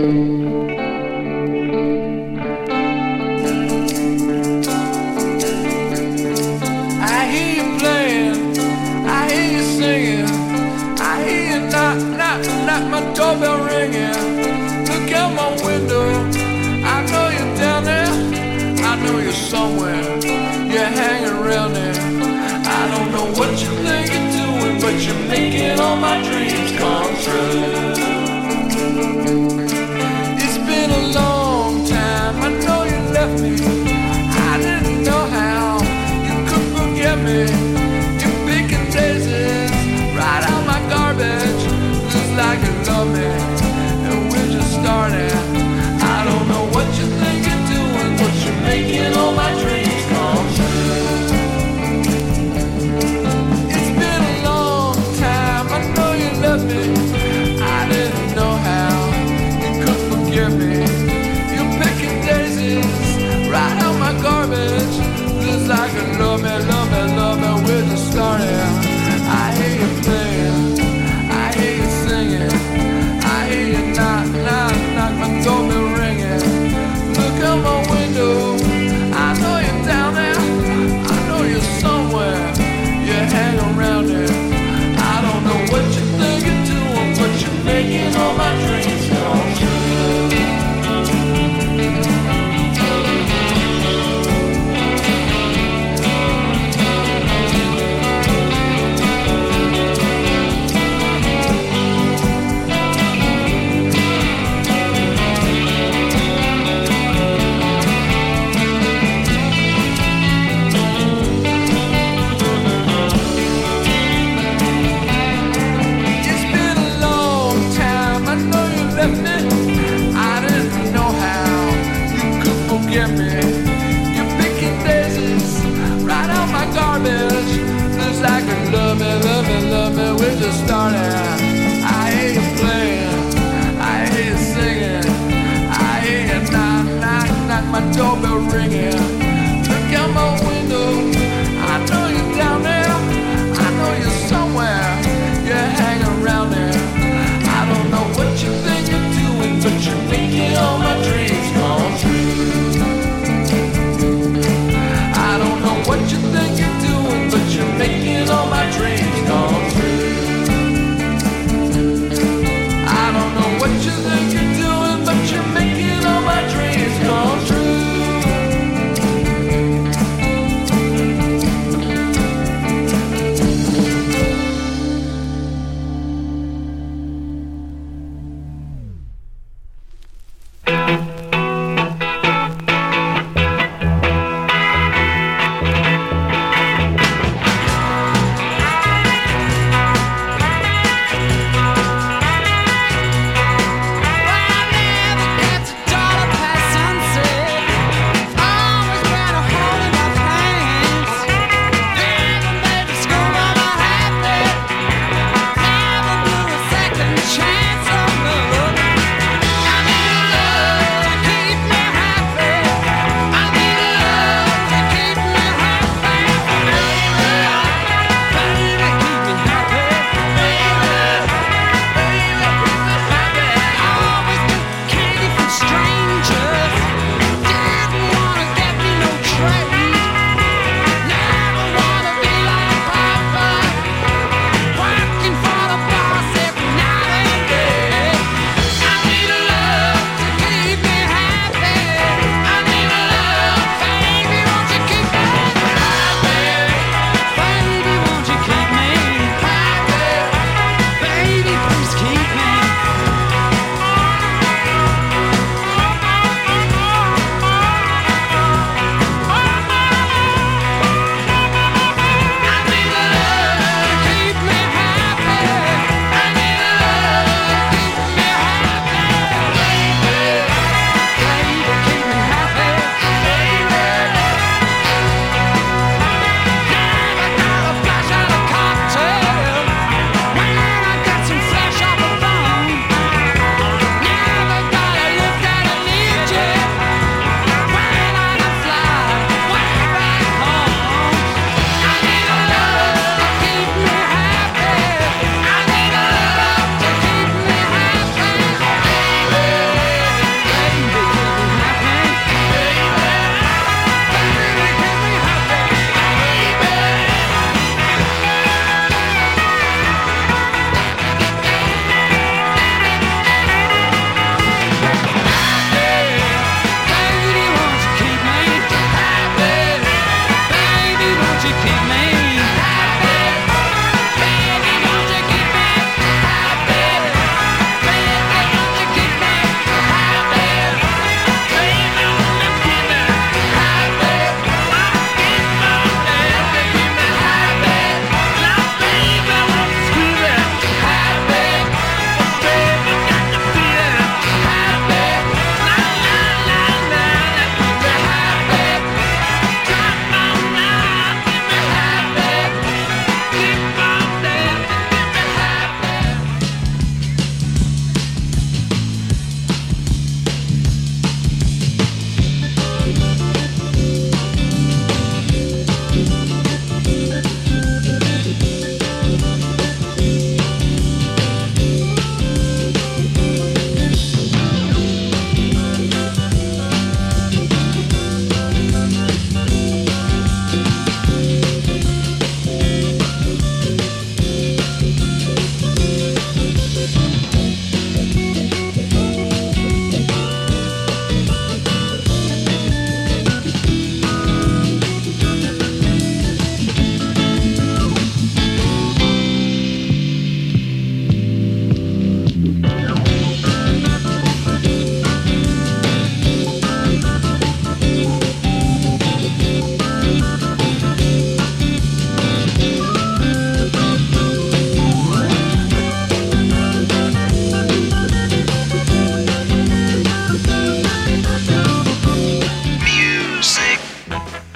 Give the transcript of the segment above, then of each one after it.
I hear you playing, I hear you singing, I hear you knock my doorbell ringing. Look out my window, I know you're down there, I know you're somewhere, you're hanging around there. I don't know what you think you're doing, but you're making all my dreams come true. It's been a long time, I know you left me, I didn't know how you could forget me. You're picking daisies right out my garbage, just like you love me, and we're just starting. I don't know what you think you're doing, but you're making all my dreams come true. It's been a long time, I know you left me, I didn't know how you could forgive me. You're picking daisies right out my garbage, just like you love me, we're just starting. I hear you playing, I hear you singing, I hear you knock my door.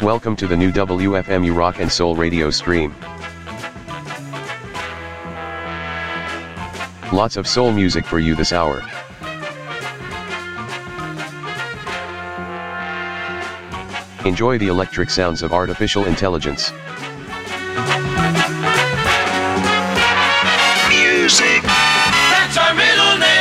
Welcome to the new WFMU Rock and Soul radio stream. Lots of soul music for you this hour. Enjoy the electric sounds of artificial intelligence. Music. That's our middle name.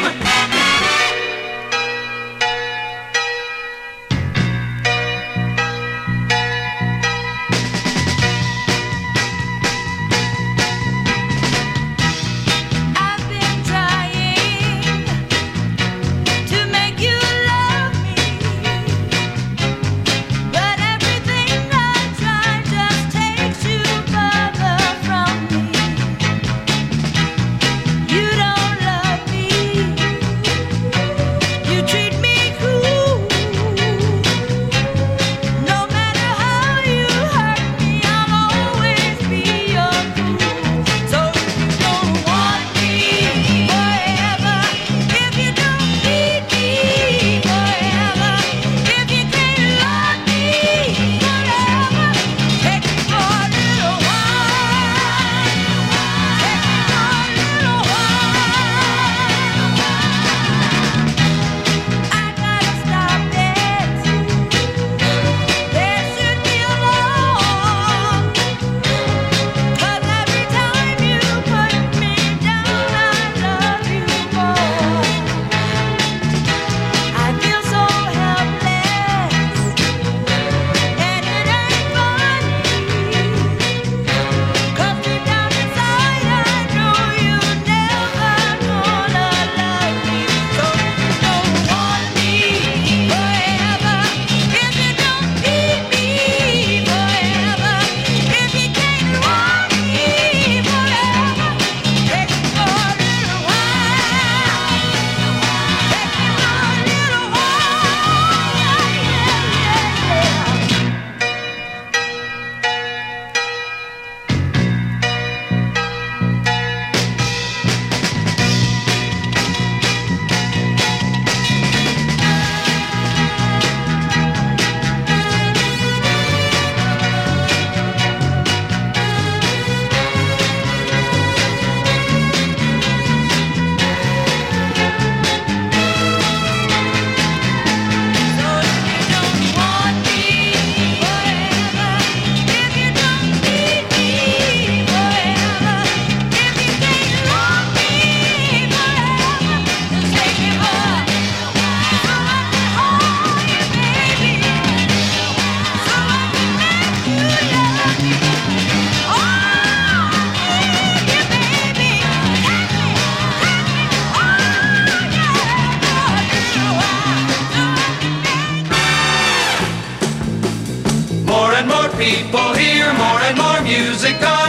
People hear more and more music on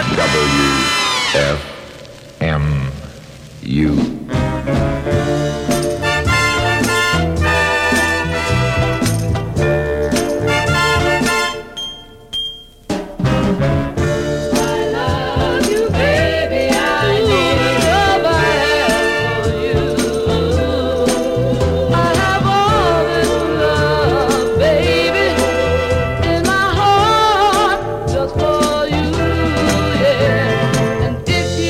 WFMU. If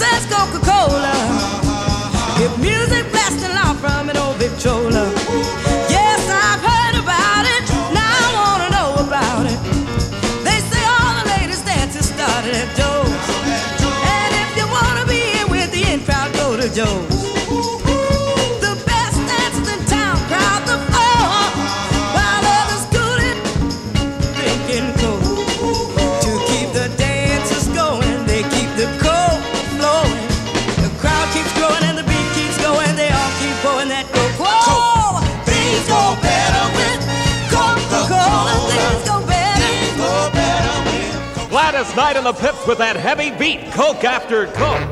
says Coca-Cola. If music blasting out from an old Victrola. Yes, I've heard about it. Now I wanna know about it. They say all the latest dances started at Joe's. And if you wanna be in with the in crowd, go to Joe's. The best dancers in town crowd the floor, while others cooling, drinking coke. To keep the dancers going, they keep the coke flowing. The crowd keeps growing and the beat keeps going. They all keep pouring that coke. Whoa! Things go better with Coca-Cola. Things go better. Gladys Knight and the Pips with that heavy beat, Coke after Coke.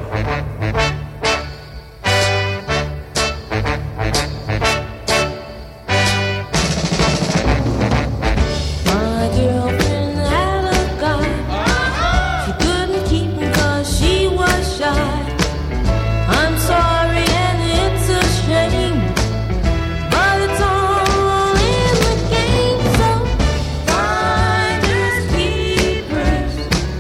My girlfriend had a guy. She couldn't keep him 'cause she was shy. I'm sorry and it's a shame, but it's all in the game. So finders keepers,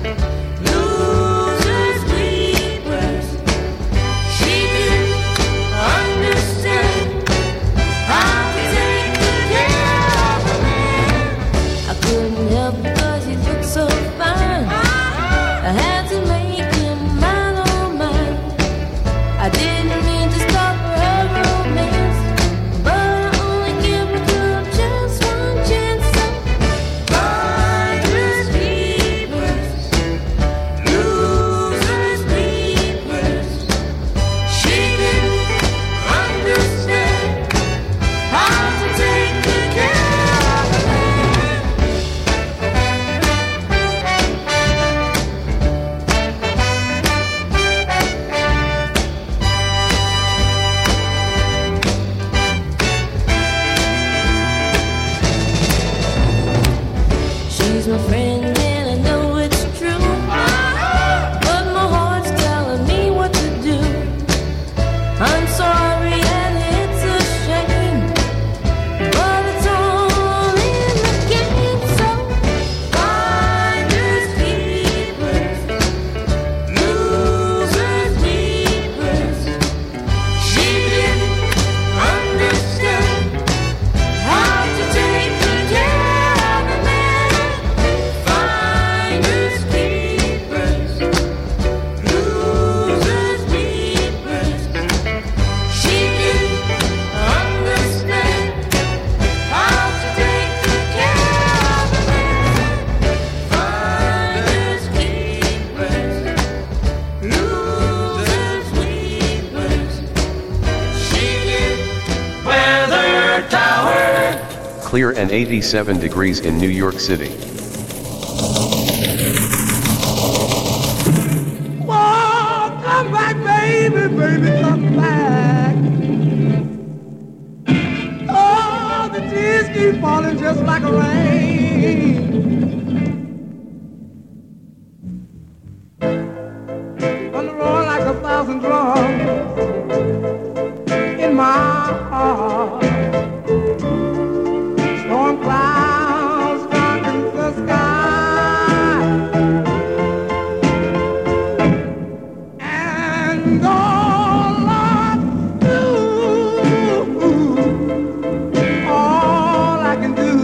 losers weepers. She didn't understand how to take good care of a man. I couldn't help because he looked so fine. I had to make him mine, oh mine. I didn't mean to stop her romance, but I only give a girl just one chance. So finders keepers, losers weepers. She didn't understand how to take good care of a man. She's my friend and I know it's true, but my heart's telling me what to do. I'm sorry and it's a shame, but it's all in the game. So finders keepers, losers weepers. She didn't understand how to take good care of a man. Finders keepers, losers weepers. She didn't understand how to take good care of a man. Finders keepers, losers weepers. She didn't. Weather Tower. Clear and 87 degrees in New York City. Oh, come back, baby, baby, come back. Oh, the tears keep falling just like rain. On the road like 1,000 drums in my heart. Storm clouds darken the sky, and all I do, all I can do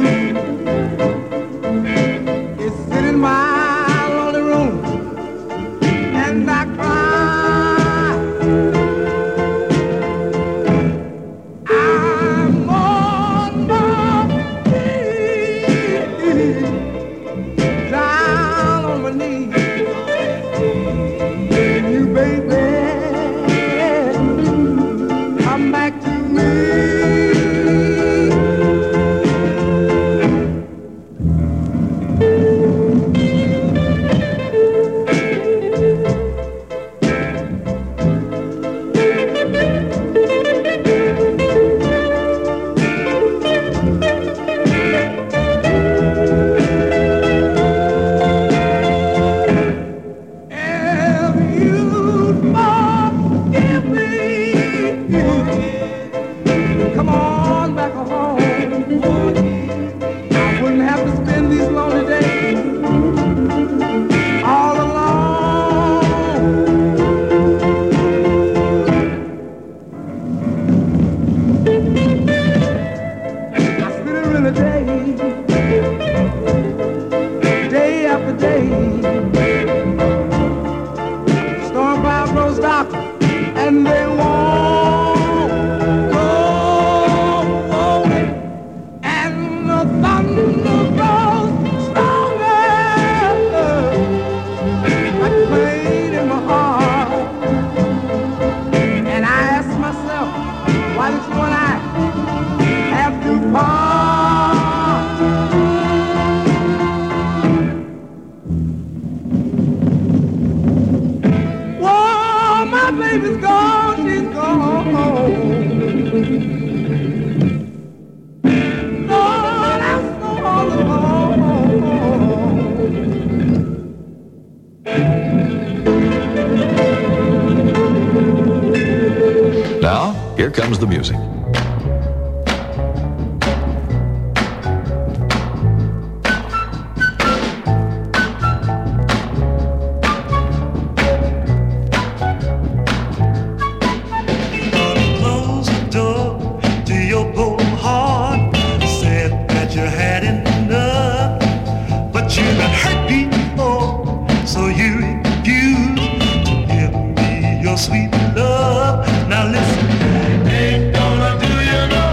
is sit in my lonely room and I cry. Now, here comes the music. Sweet love. Now listen, ain't gonna do you no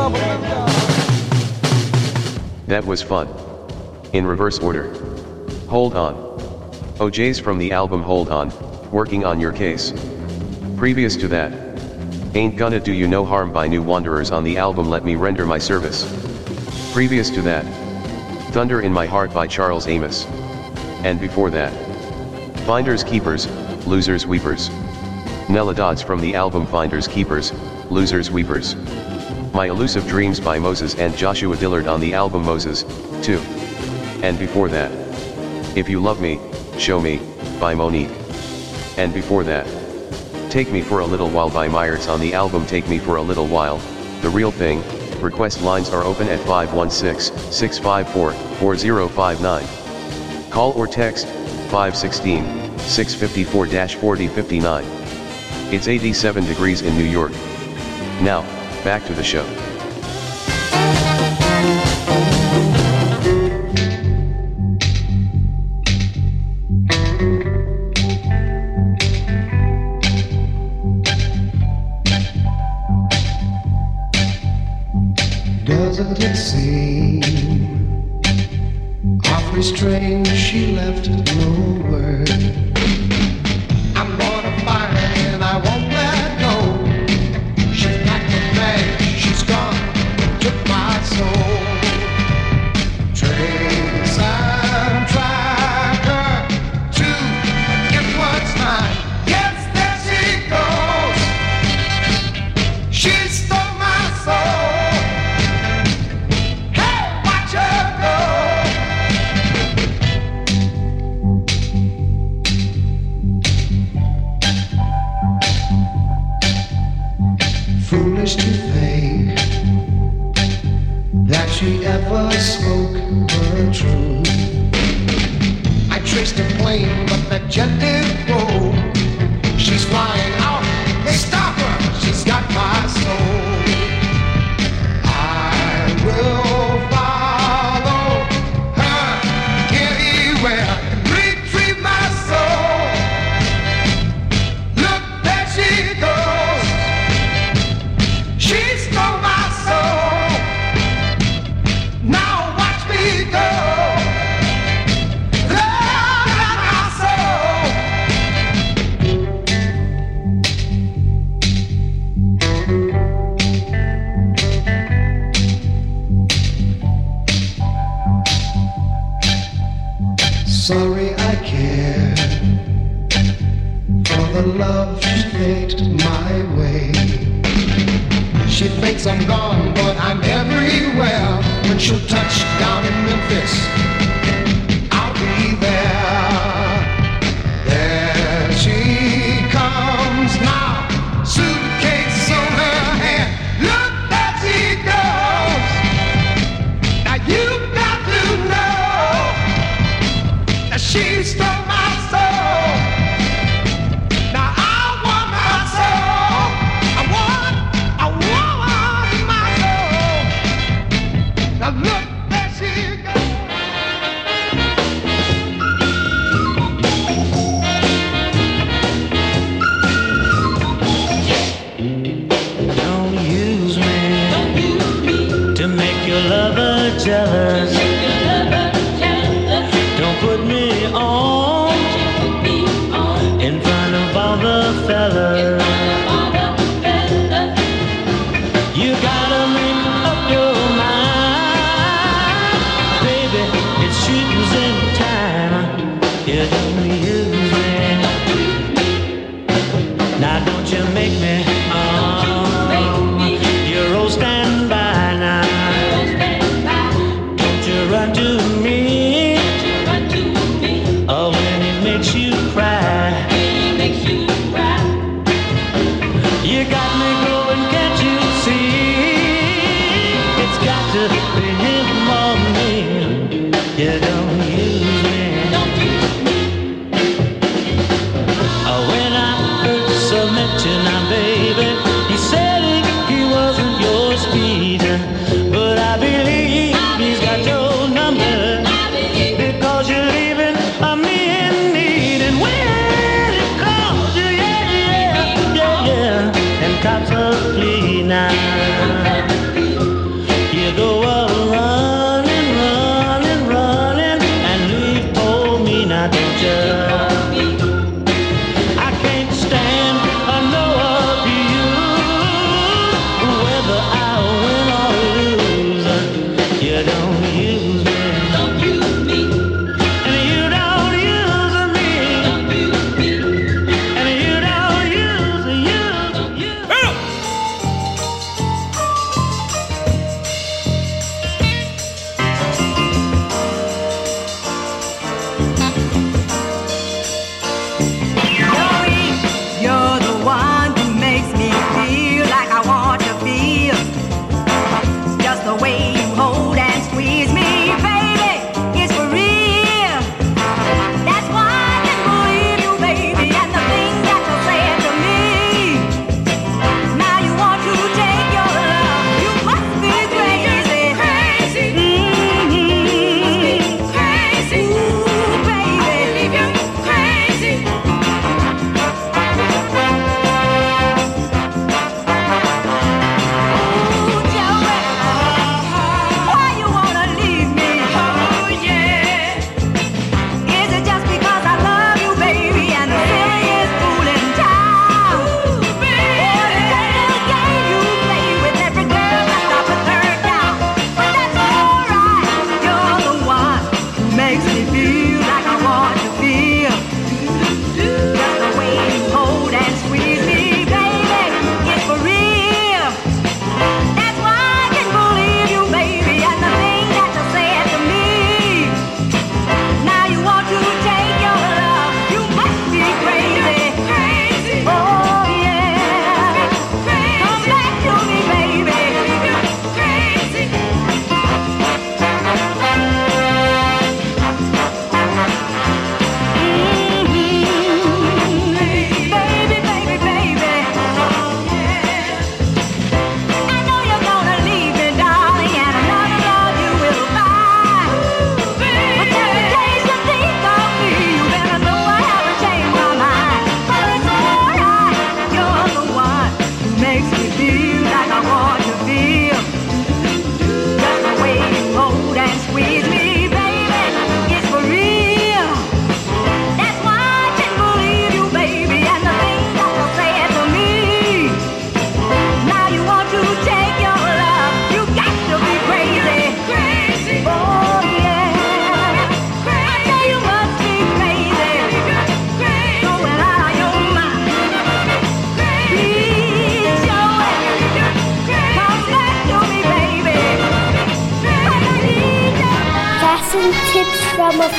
That was fun. In reverse order. Hold On. OJ's from the album Hold On, Working on Your Case. Previous to that, Ain't Gonna Do You No Harm by New Wanderers on the album Let Me Render My Service. Previous to that, Thunder in My Heart by Charles Amos. And before that, Finders Keepers, Losers Weepers. Nella Dodds from the album Finders Keepers, Losers Weepers. My Elusive Dreams by Moses and Joshua Dillard on the album Moses, 2. And before that, If You Love Me, Show Me, by Monique. And before that, Take Me for a Little While by Myers on the album Take Me for a Little While, The Real Thing. Request lines are open at 516-654-4059. Call or text, 516-654-4059. It's 87 degrees in New York. Now, back to the show. Doesn't it seem awfully strange she left no word? I'm gonna find and I won't let go. She's packed the bag, she's gone, took my soul. Trace and track her to get what's mine. Yes, there she goes. She stole my soul. Foolish to think that she ever spoke the truth. I traced her plane, but the jet didn't go. She's flying out, they stop her, she's got my soul. I will follow her anywhere and retrieve my soul. Look, there she goes. She stole my soul. Now watch me go. Love my soul. Sorry I care for the love she faked my way. She thinks I'm gone, but I'm everywhere. When she'll touch down in Memphis, I'll be there. There she comes now, suitcase on her hand. Look, there she goes. Now you've got to know that she stole my soul. Now I want my soul. I want my soul. Now look, there she goes. Don't use me to make your lover jealous. Don't put me on in front of all the fellas. You gotta make up your mind, baby. It's shooting in time. You don't use me. Now don't you make me. You're old standby now. Don't you run to me. Oh, when it makes you cry. You got me going, can't you see?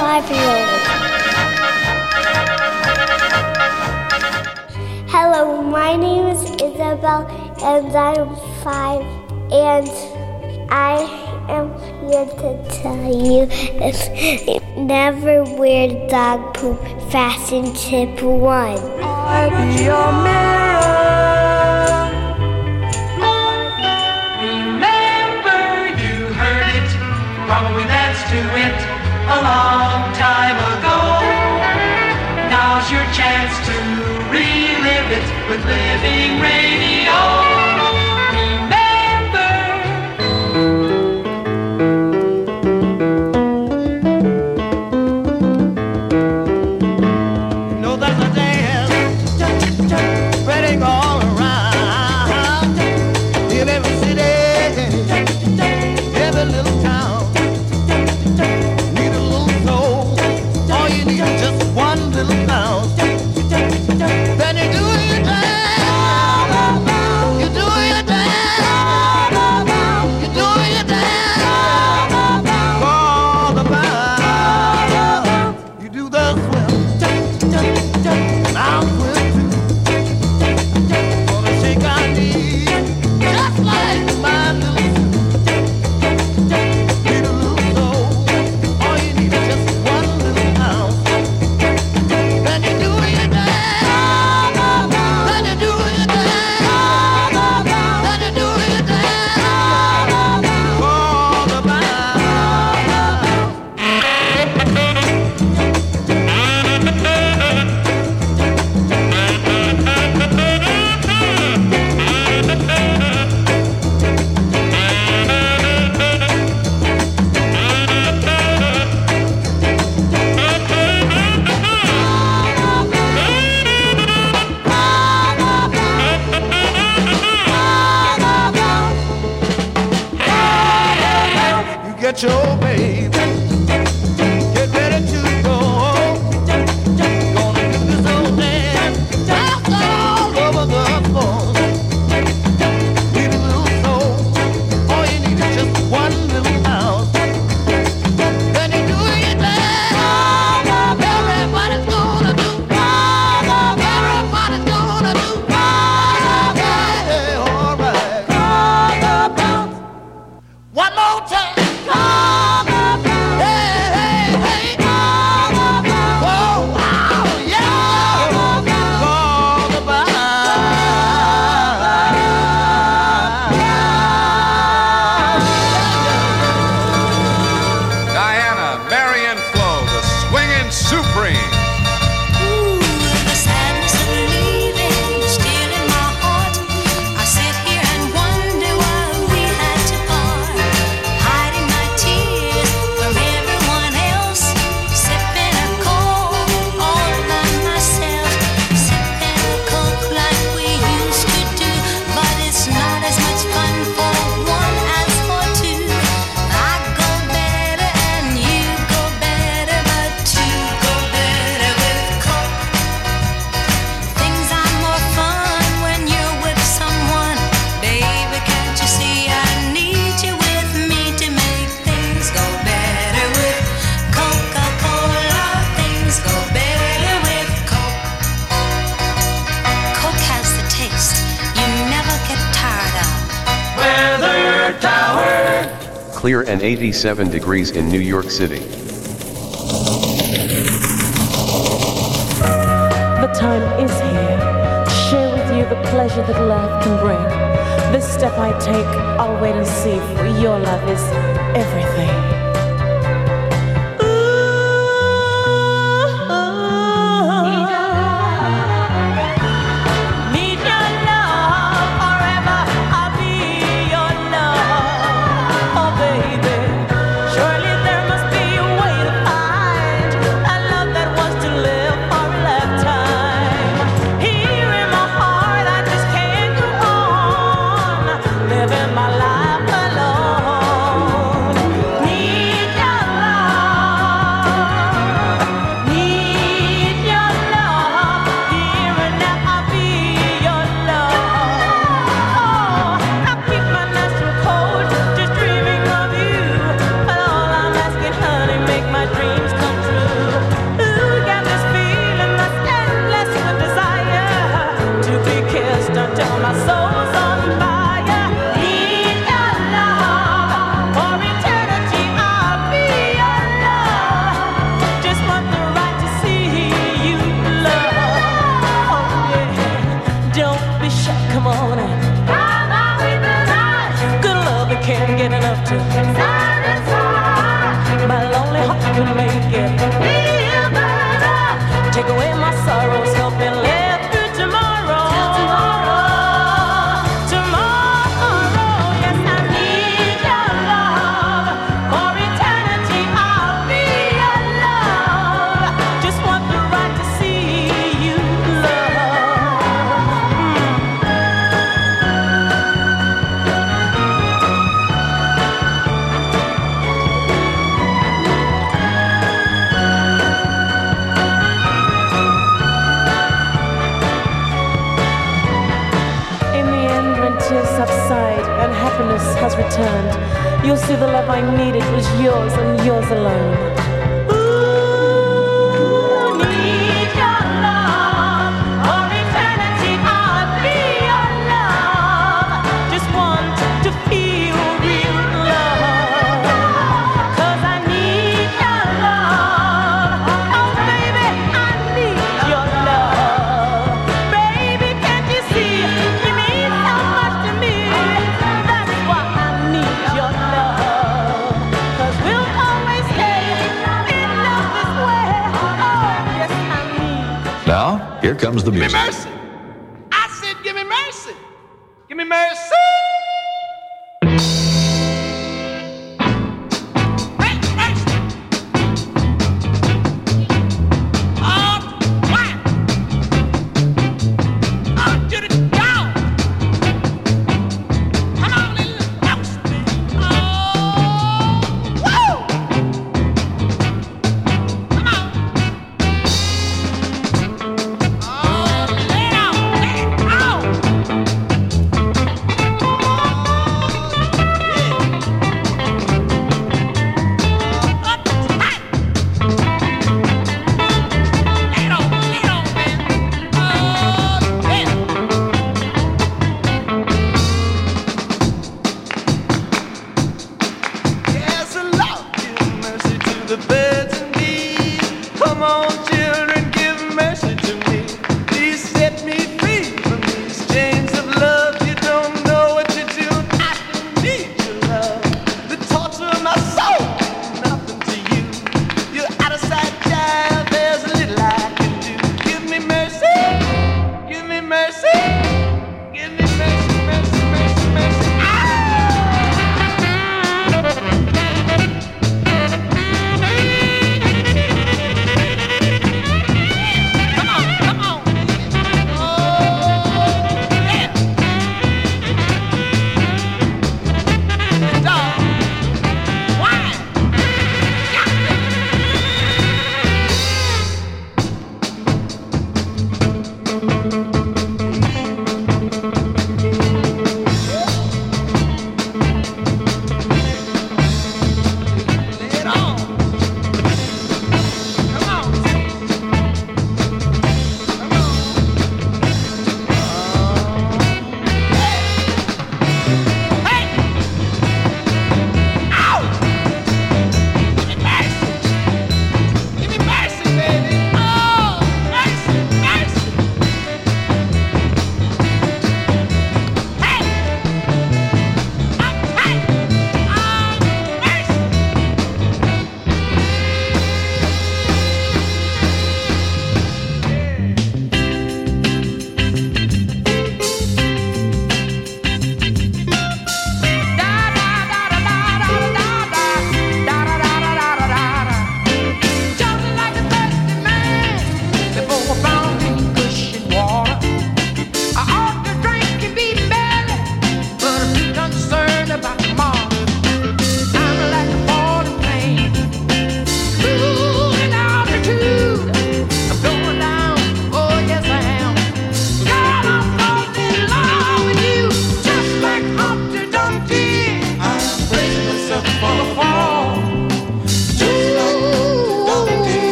5-year-old. Hello, my name is Isabel, and I'm 5, and I am here to tell you never wear dog poop. Fasten tip 1. I'll be your mirror. Remember, you heard it, probably danced to it a long time ago. Now's your chance to relive it with Living Radio. Get your baby, get ready to go. Gonna do this old dance all over the floor. Need a little soul, all you need is just one little house. Then you do your dance, everybody's gonna do. Everybody's gonna do. Hey, all right. One more time. Clear and 87 degrees in New York City. The time is here to share with you the pleasure that love can bring. This step I take, I'll wait and see, for your love is everything. Living my life alone. enough to satisfy my lonely heart to make it feel better. Take away my sorrows, help me live through tomorrow. Tomorrow, yes, I need your love. For eternity, I'll be your love. Just want the right to see you subside and happiness has returned, you'll see the love I needed was yours and yours alone. Ooh, need your love. For eternity I'll be your love. Just want to feel real love. 'Cause I need your love. Oh baby, I need your love. Baby, can't you see? You mean so much to me. That's why I need your love. 'Cause we'll always stay in love this way. Oh, yes, I need. Now, here comes the Give me music. mercy. I said, give me mercy. Give me mercy. Mercy. Oh, why? Oh, to the dog. Come on, little mouse. Oh, woo. Come on. Oh, lay down, lay down.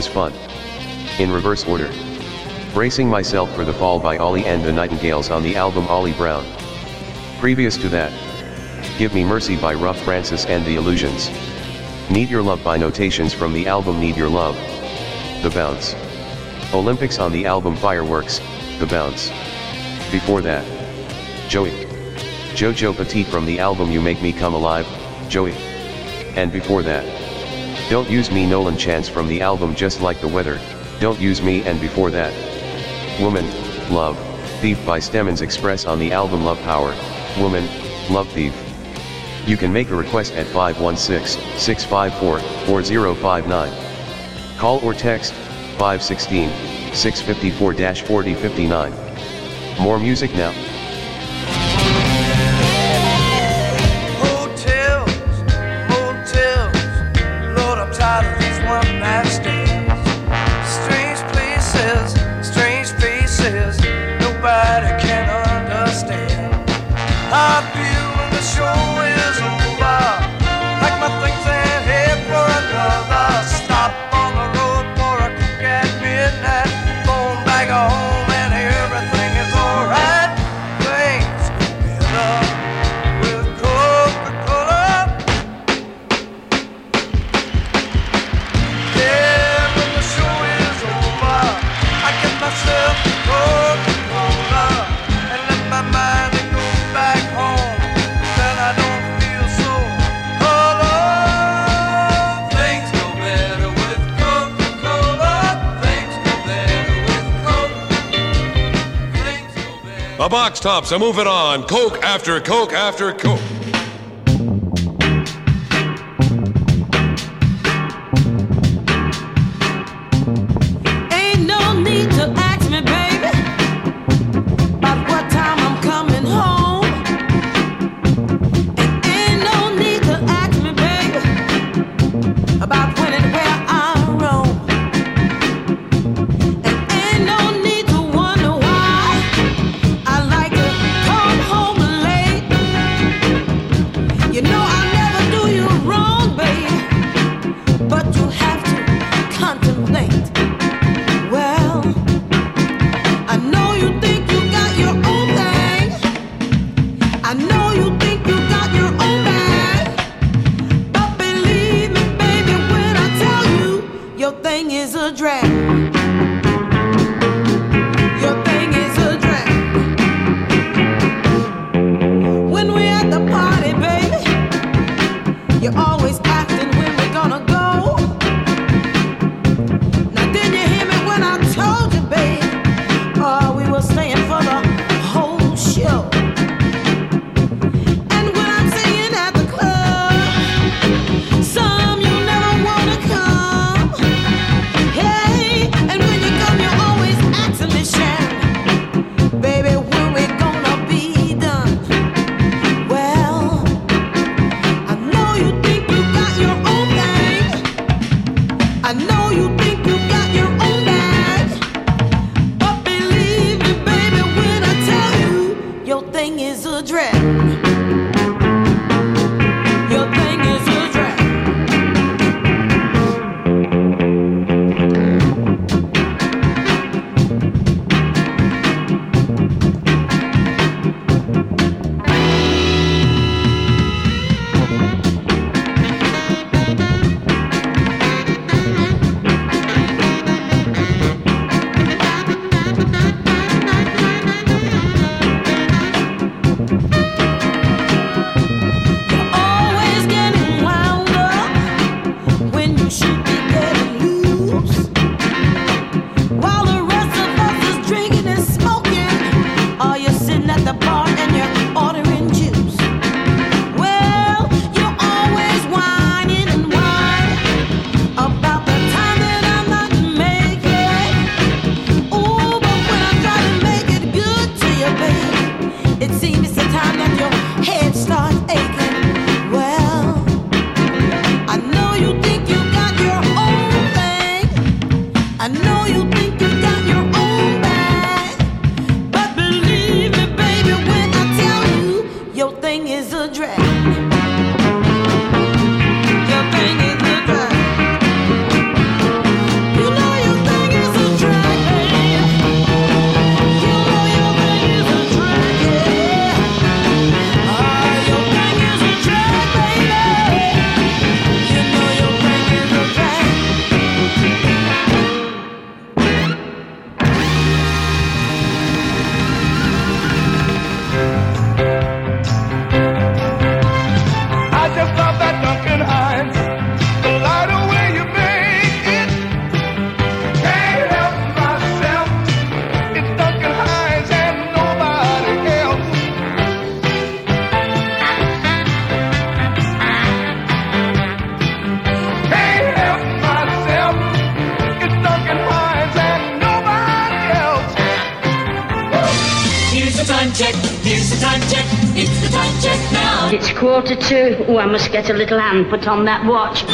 was fun. In reverse order. Bracing Myself for the Fall by Ollie and the Nightingales on the album Ollie Brown. Previous to that, Give Me Mercy by Rough Francis and the Illusions. Need Your Love by Notations from the album Need Your Love. The Bounce. Olympics on the album Fireworks, The Bounce. Before that, Joey. Jojo Petite from the album You Make Me Come Alive, Joey. And before that, Don't Use Me Nolan Chance from the album Just Like the Weather, Don't Use Me, and before that, Woman, Love, Thief by Stemmons Express on the album Love Power, Woman, Love Thief. You can make a request at 516-654-4059. Call or text 516-654-4059. More music now. The box tops are moving on. Coke after Coke after Coke. Ain't no need to ask me, baby, about what time I'm coming home. And ain't no need to ask me, baby, about when and where I roam. And ain't no need to wonder why I like to come home late. You know I never do you wrong, baby, but you have to contemplate. Well, I know you think you got your own thing. I know you think you got your own bag. But believe me, baby, when I tell you, your thing is a drag. Your thing is a drag. When we're at the party, baby, you're always asking when we're gonna go. Now didn't you hear me when I told you, babe? Oh, we were staying for the whole show. And when I'm singing at the club, some you never wanna come. Hey, and when you come, you're always asking me, Sharon, baby, when we gonna be done? Well, I know you think you got your own thing. I know you think you got your own bag. But believe me, baby, when I tell you, your thing is a drag. Your thing is a drag. the time check. Here's the time check. It's the time check now. It's 1:45. Oh, I must get a little hand put on that watch.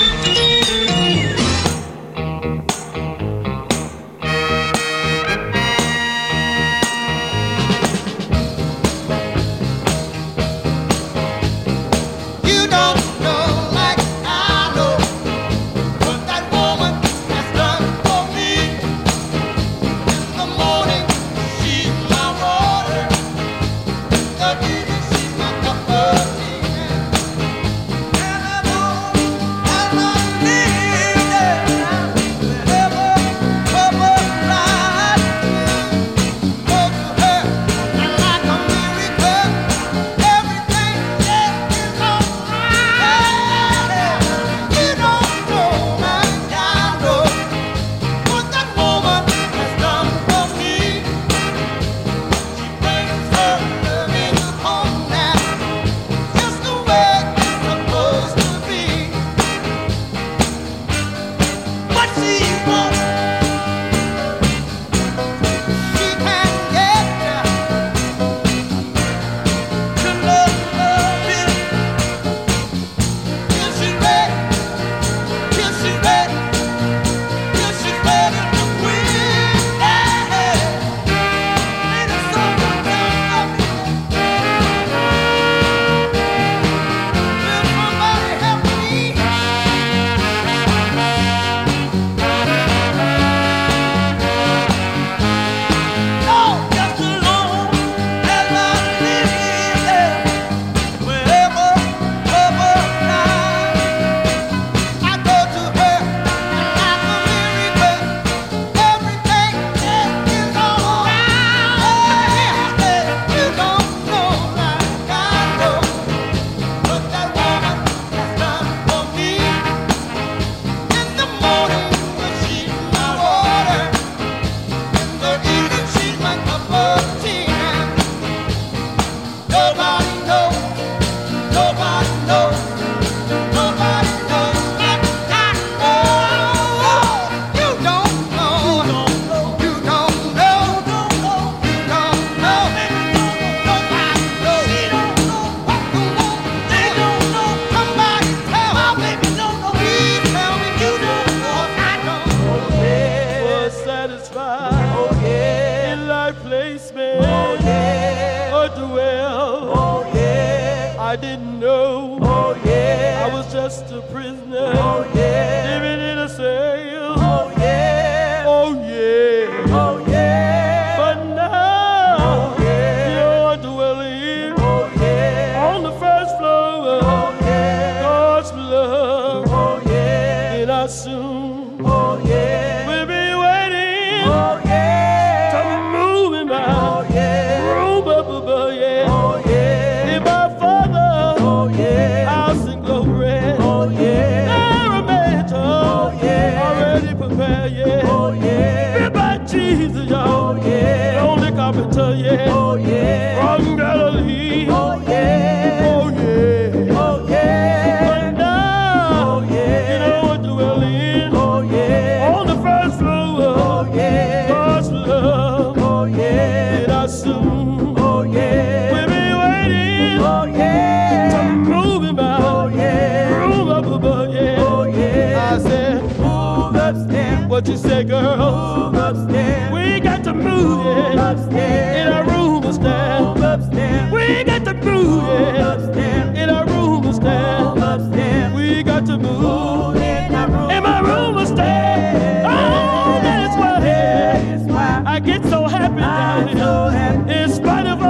What you say, girl? Move upstairs. We got to move it. Upstairs. In our room upstairs. Move upstairs. We got to move it. Upstairs. In our room upstairs. Move upstairs. We got to move in our room. In my room upstairs. Oh, that is why I get so happy down here. In spite of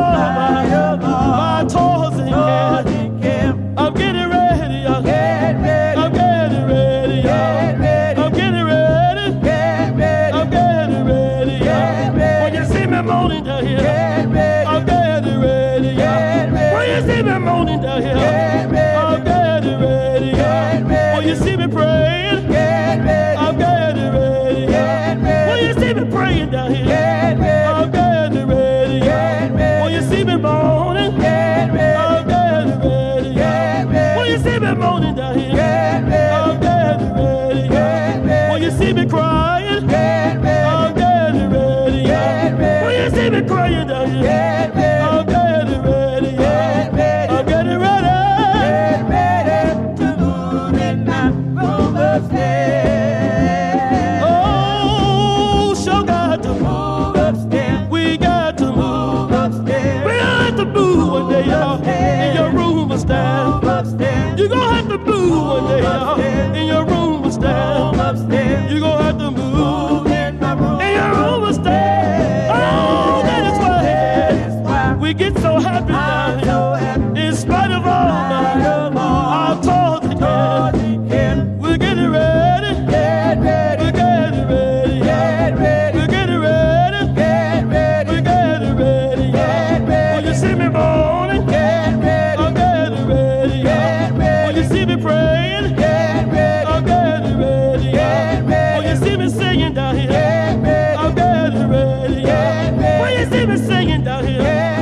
all my toils and cares, I'm getting ready. I'm getting ready. I'm getting ready. Get ready. I'm getting ready. Get ready. I'm getting ready. Get ready. When you see me moaning down here, get ready. I'm getting ready. Get ready. When you see me moaning down here, get ready. I'm getting ready. Get ready. When you see me praying, get ready. I'm getting ready. Get ready. When you see me praying down here, get ready. I'm getting ready. Get ready. When you see me moaning, get ready. I'm getting ready. Get ready. When you see me moaning down here, get ready. I'm getting ready. Get ready. When you see me crying, get ready. I'm getting ready. Get ready. When you see me crying down here, get ready. We get so happy now, in spite of all our toils again. We're getting ready, we're getting ready, we're getting ready, we're getting ready. When you see me mourning, I'm getting ready. When you see me praying, I'm getting ready. When you see me singing down here, I'm getting ready. When you see me singing down here.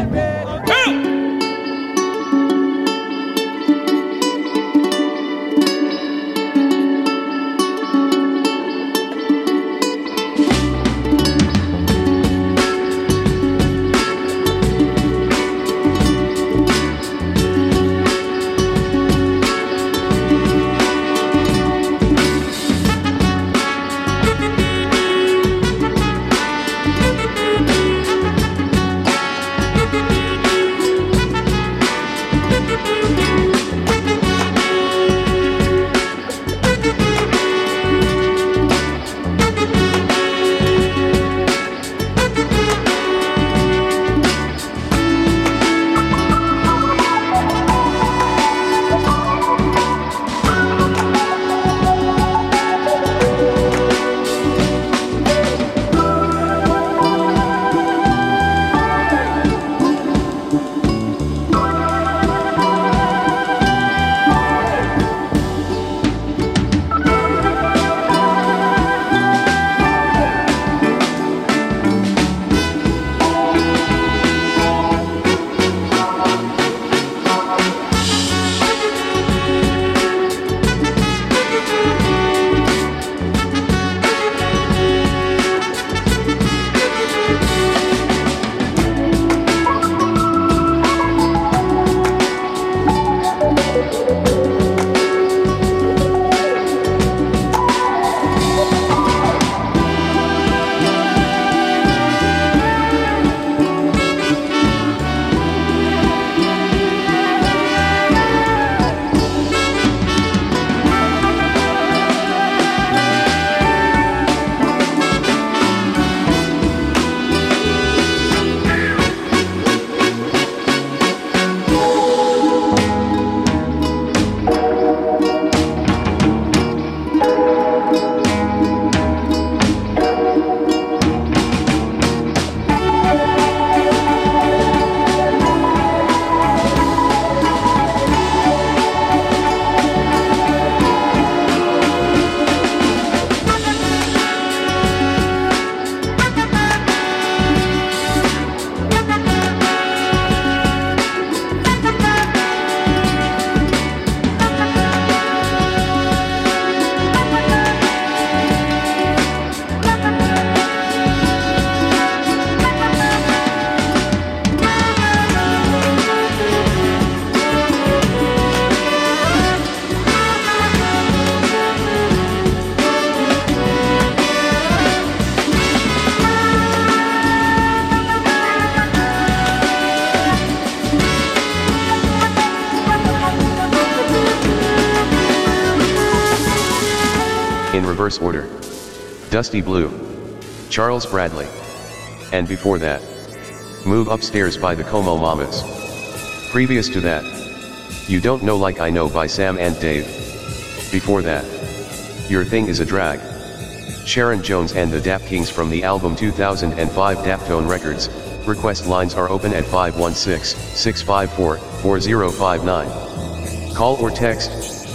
Reverse order. Dusty Blue, Charles Bradley. And before that, Move Upstairs by the Como Mamas. Previous to that, You Don't Know Like I Know by Sam and Dave. Before that, Your Thing Is a Drag. Sharon Jones and the Dap Kings from the album 2005 Daptone Records. Request lines are open at 516-654-4059. Call or text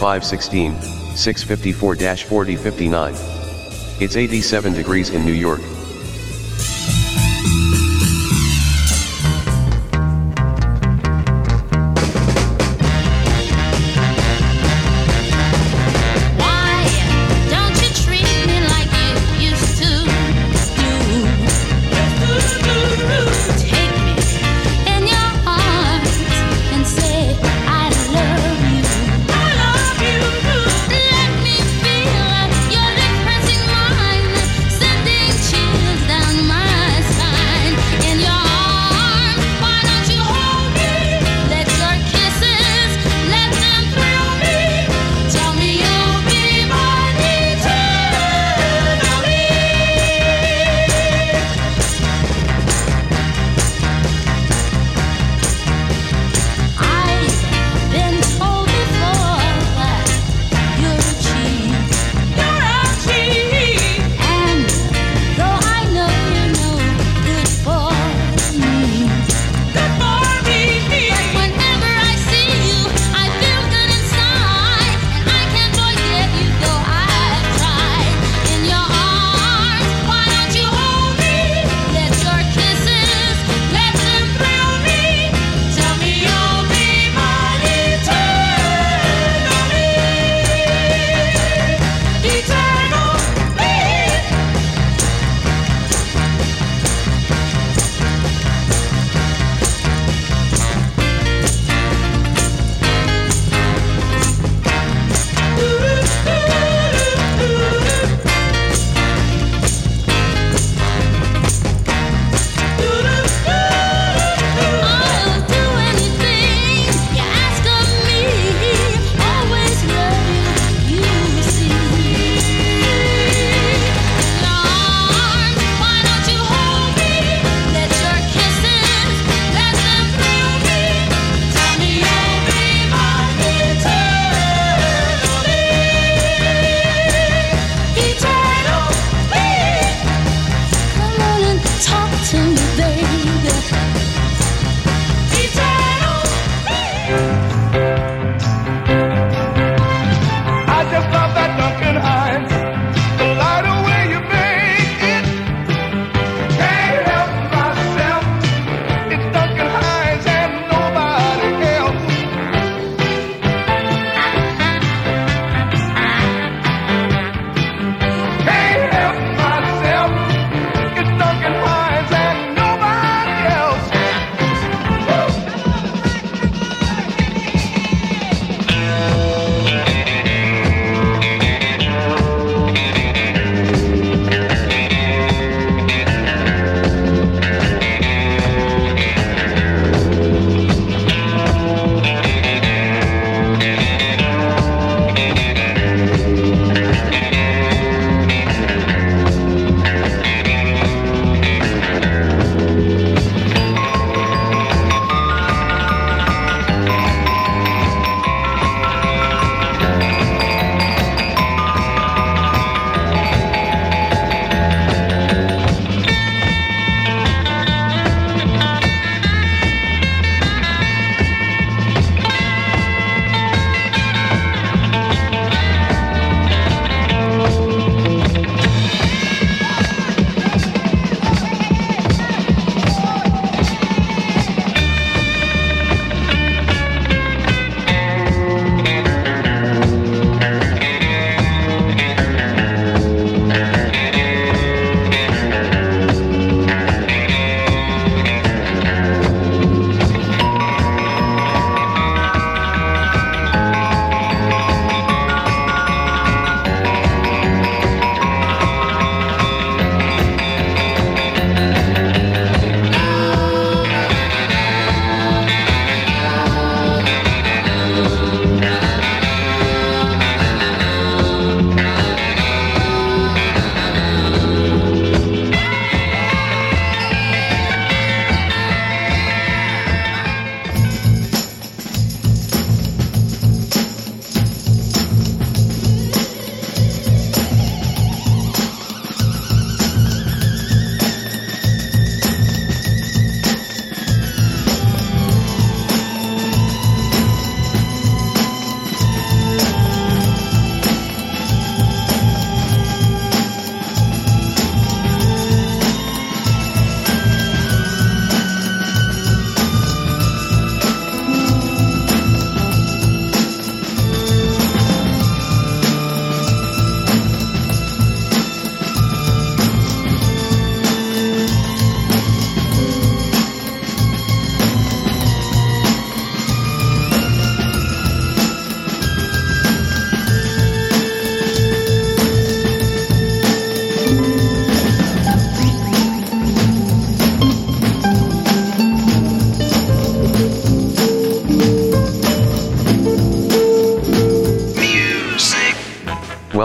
516-654-4059. It's 87 degrees in New York. Let me feel your lips pressing mine, sending chills.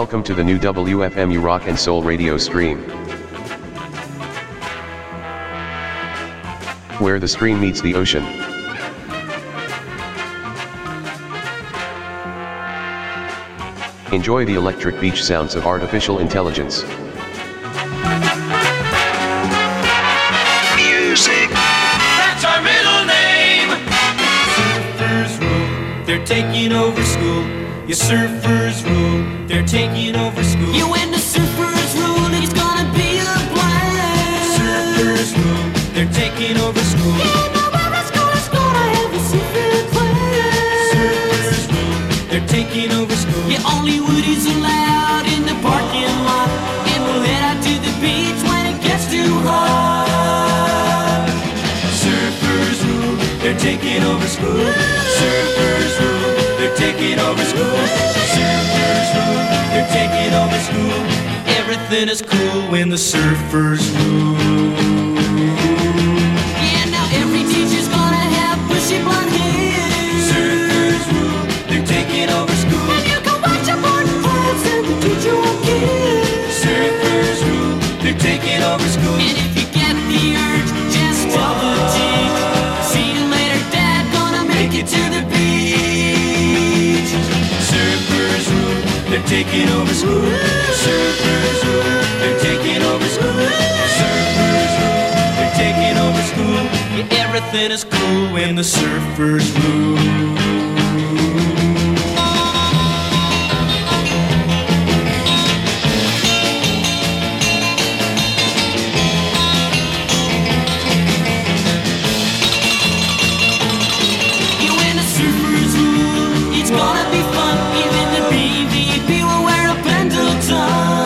Welcome to the new WFMU Rock and Soul radio stream, where the stream meets the ocean. Enjoy the electric beach sounds of artificial intelligence. Music. That's our middle name. Surfers rule, they're taking over school. Your surfers rule, they're taking over school. You win the surfers rule, it's gonna be a blast. Surfers rule, they're taking over school. Yeah, nobody's gonna have a surfing class. Surfers rule, they're taking over school. Yeah, only Woody's allowed in the parking lot, and we'll head out to the beach when it gets too hot. Surfers rule, they're taking over school. Surfers rule, they're taking over school. Surfers rule, they're taking over school. Everything is cool when the surfers rule. Yeah, now every teacher's gonna have bushy blonde hair. Surfers rule, they're taking over school. And you can watch your board class and the teacher won't care. Surfers rule, they're taking over school. And if you get the urge, just tell the teach. See you later, Dad, gonna make it to the beach. Surfers rule, they're taking over school. Surfers rule, they're taking over school. Surfers rule, they're taking over school. Yeah, everything is cool when the surfers rule. It's gonna be fun, even the BVP will wear a Pendleton.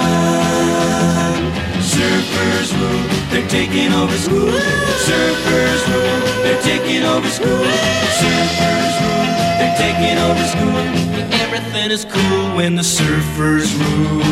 Surfers rule, they're taking over school. Surfers rule, they're taking over school. Surfers rule, they're taking over school. Everything is cool when the surfers rule.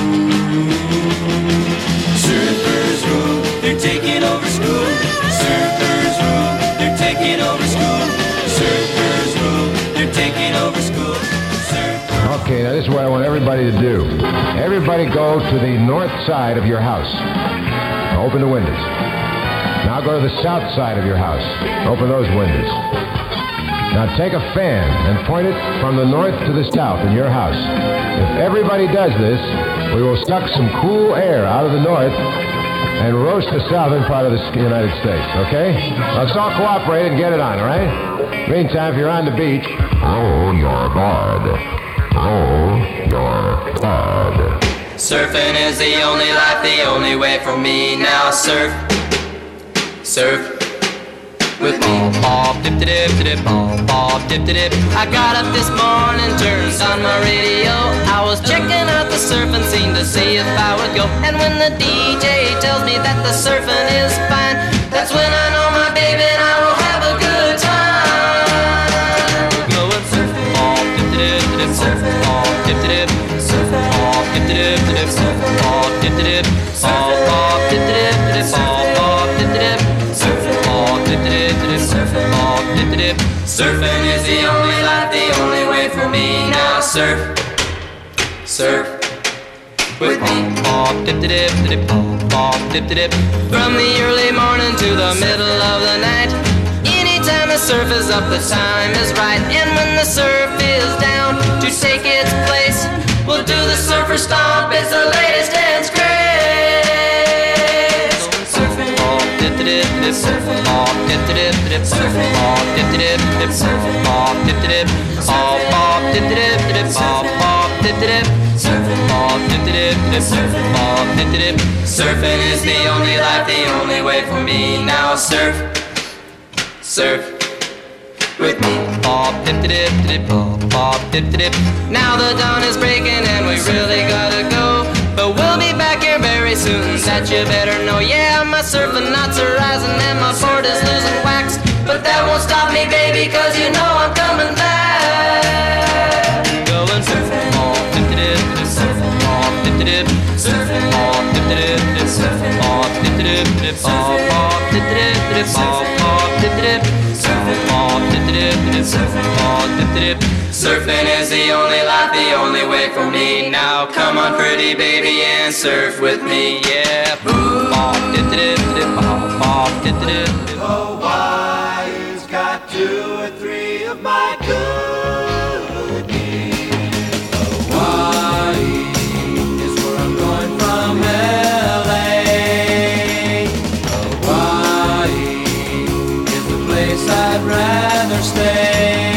Surfers rule, they're taking over school. Surfers rule, they're taking over school. Surfers rule, they're taking over school. Okay, now this is what I want everybody to do. Everybody go to the north side of your house. Now open the windows. Now go to the south side of your house. Open those windows. Now take a fan and point it from the north to the south in your house. If everybody does this, we will suck some cool air out of the north and roast the southern part of the United States, okay? Let's all cooperate and get it on, all right? Meantime, if you're on the beach, roll your board. Roll your board. Surfing is the only life, the only way for me. Now surf, surf with me. Bob dip dip dip, bob dip dip. I got up this morning, turned on my radio. I was checking out the surfing scene to see if I would go. And when the DJ tells me that the surfing is fine, that's when I know my baby and I will have a good time. Go and surf, bob dip dip dip, surf, bob dip dip, surf, bob dip dip dip, surf, bob dip dip, bob dip dip dip, bob dip dip, surf, bob dip dip dip, surf, bob dip dip. Surfing is the only life, the only way for me. Now surf, surf with me. Bob dip dip dip, bob dip dip. From the early morning to the middle of the night, anytime the surf is up, the time is right. And when the surf is down to take its place, we'll do the surfer stomp. It's the latest dance craze. Surfing, bob dip dip dip, surfing, bob dip dip dip, surfing, bob dip dip dip, surfing, bob dip dip, bob dip dip dip, bob dip dip, surfing, bob dip dip dip, surfing, bob dip dip. Surfing is the only life, the only way for me. Now surf, surf with me. Bob dip dip dip, bob dip dip. Now the dawn is breaking and we really gotta go, but we'll be back here very soon, that you better know. Yeah, my surfing knots are rising and my board is losing wax, but that won't stop me, baby, cause you know I'm coming back. Go and surf, bob dip dip dip, surf, bob dip dip, surf, bob dip dip dip, surf, bob dip dip dip, bob dip dip dip, bob dip dip, surf, ball, dip dip dip, surfing ball, dip dip. Surfing is the only life, the only way for me. Now come on, pretty baby, and surf with me, yeah. Ball, dip dip dip, ball, dip dip dip. Hawaii's got 2 or 3 of my good needs. Hawaii is where I'm going from LA. Hawaii is the place I'd rather stay.